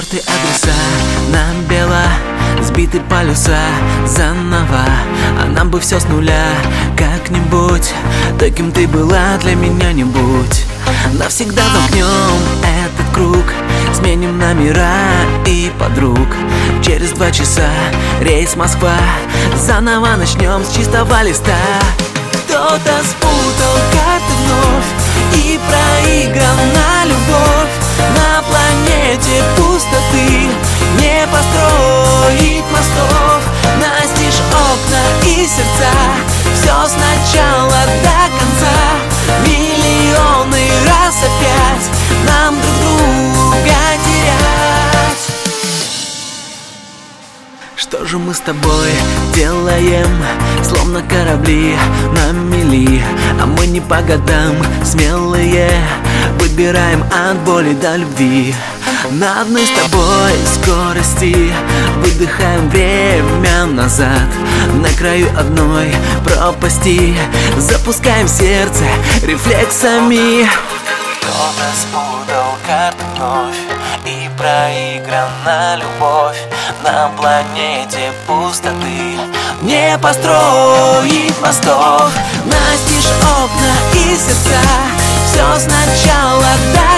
Стерты адреса, нам бело, сбиты полюса заново. А нам бы все с нуля, как-нибудь. Таким ты была, для меня не будь. Навсегда замкнем этот круг, сменим номера и подруг. Через 2 часа рейс Москва, заново начнем с чистого листа. Кто-то спутал карты вновь и проиграл на любовь. На планете пустоты не построить мостов. Настежь окна и сердца, все сначала до конца. Миллионы раз опять нам друг друга терять. Что же мы с тобой делаем? Словно корабли на мели, а мы не по годам смелые. Выбираем от боли до любви. На одной с тобой скорости выдыхаем время назад. На краю одной пропасти запускаем сердце рефлексами. Кто-то спутал карты вновь и проиграл на любовь. На планете пустоты не построить мостов. Настежь окна и сердца, все сначала до